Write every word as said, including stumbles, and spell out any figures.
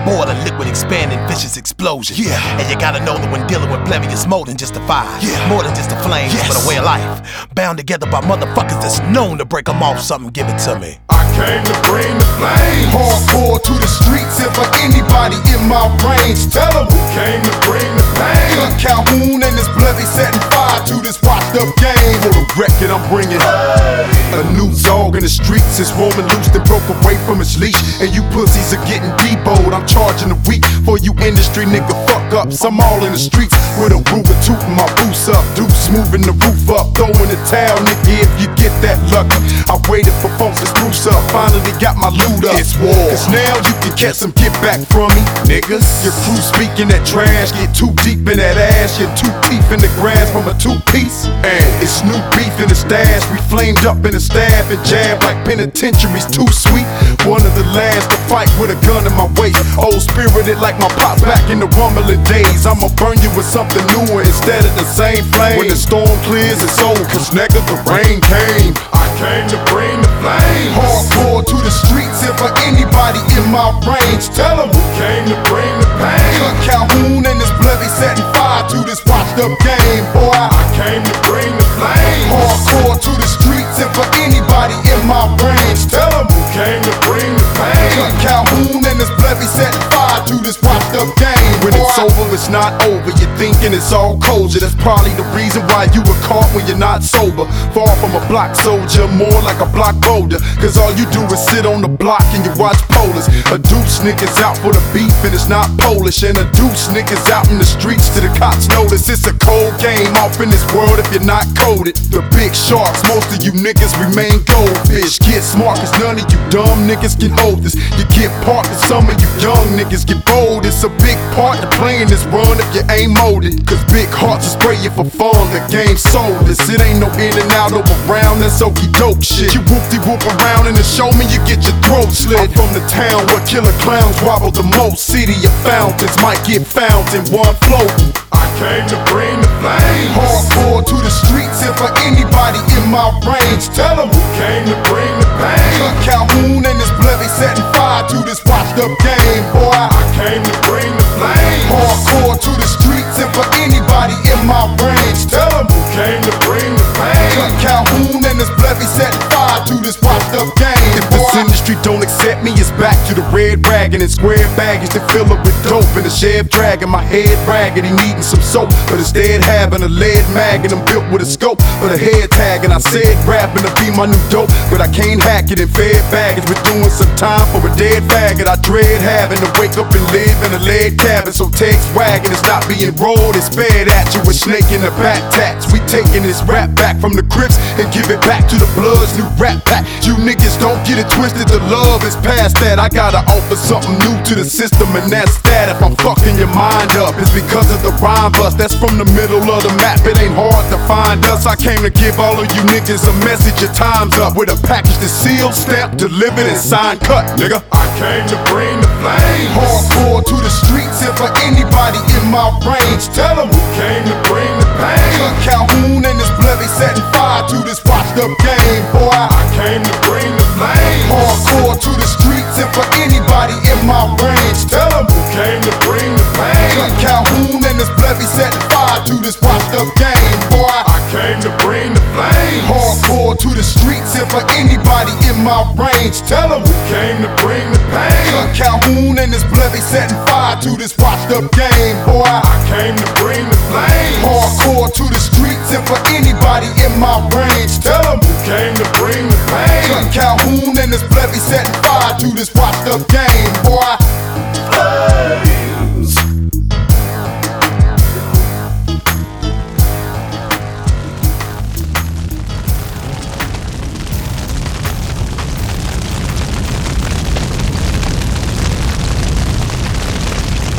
more than liquid expanding, vicious explosion. Yeah. And you gotta know that when dealing with Plebby, it's more than just a fire. Yeah. More than just a flame, Yes. but a way of life. Bound together by motherfuckers that's known to break them off something, give it to me. I came to bring the flame. Hardcore to the streets, and for anybody in my range, tell them we came to bring the pain. Look, Calhoun and his bloody setting fire to this washed up game. For the record, I'm bringing a new dog in the streets. It's roaming loose and broke away from its leash. And you pussies are getting deboed. I'm charging a week for you industry nigga fuck ups. I'm all in the streets with a Ruger tootin' my boots up. Deuce moving the roof up, throwing the towel, nigga, if you get that lucky. I waited for folks to spruce up, finally got my loot up. It's war, cause now you can catch some get back from me, niggas. Your crew speaking that trash, get too deep in that ass. You're too deep in the grass from a two-piece. And it's new beef in the stash. We flamed up in the staff and jab like penitentiaries too sweet. One of the last to fight with a gun in my waist. Old spirited like my pops back in the rumbling days. I'ma burn you with something newer instead of the same flame. When the storm clears, it's over, cause nigga, the rain came. I came to bring the flame. Hardcore to the streets, and for anybody in my range, tell them we came to bring the pain. Look, Calhoun and his bloody setting fire to this washed up game. Boy, I came to bring the flame. Hardcore to the streets, and for anybody in my range, tell them we came to bring the pain. Look, Calhoun and his bloody setting fire to this washed up game. When it's over, it's not over. You're thinking it's all kosher. That's probably the reason why you were caught when you're not sober. Far from a block soldier, more like a block boulder. Cause all you do is sit on the block and you watch polars. A deuce nigga's out for the beef and it's not Polish. And a deuce nigga's out in the streets till the cops notice. It's a cold game off in this world if you're not coded. The big sharks, most of you niggas remain goldfish. Get smart cause none of you dumb niggas can hold this. You get part and some of you young niggas get bold. It's a big part to playing this run if you ain't molded. Cause big hearts will spray you for fun, the game sold this. It ain't no in and out over round, that's okey doke shit. You whoop de whoop around in the show me, you get your throat slit. I'm from the town where killer clowns wobble the most. City of fountains might get found in one float. I came to bring the flame. Hardcore to the streets, and for anybody in my range, tell them we came to bring the pain. Look, Calhoun and his bloody setting fire to this washed up game. Boy, I came to bring the flame. Hardcore to the streets, and for anybody in my range, tell them we came to bring the pain. Look, Calhoun and his bloody setting fire to this washed up game. If this industry don't accept me, it's back to the red wagon and square baggage to fill up with dope. And the chef dragging my head raggedy, needing some soap, but instead having a lead mag and I'm built with a scope but a head tag. And I said rapping to be my new dope, but I can't hack it in fed baggage. We're doing some time for a dead faggot. I dread having to wake up and live in a lead cabin. So text wagon is not being rolled, it's fed at you with snake in the back tats. We taking this rap back from the Crips and give it back to the Bloods. New rap pack, you niggas don't get it twisted. The love is past that. I gotta offer something new to the system, and that's that. If I'm fucking your mind up, it's because of the rhyme bust. That's from the middle of the map, it ain't hard to find us. I came to give all of you niggas a message, your time's up. With a package that's sealed, stamped, delivered, and signed cut, nigga. I came to bring the flame. Hardcore to the streets, and for anybody in my range, tell them we came to bring the pain. Look, Calhoun and his bloody setting fire to this washed up game. Boy, I came to bring the flame. Hardcore to the streets, and for anybody in my range, tell them we came to bring the pain. Look, Calhoun and his bloody setting fire to this washed up game. Boy, I came to bring the flame. Hardcore to the streets, and for anybody in my range, tell them we came to bring the pain. Look, Calhoun and his bloody setting fire to this washed up game. Boy, I came to bring the flame. Hardcore to the streets, and for anybody in my range, tell them we came to bring the pain. Look, Calhoun and his bloody setting fire to this washed up game. Boy,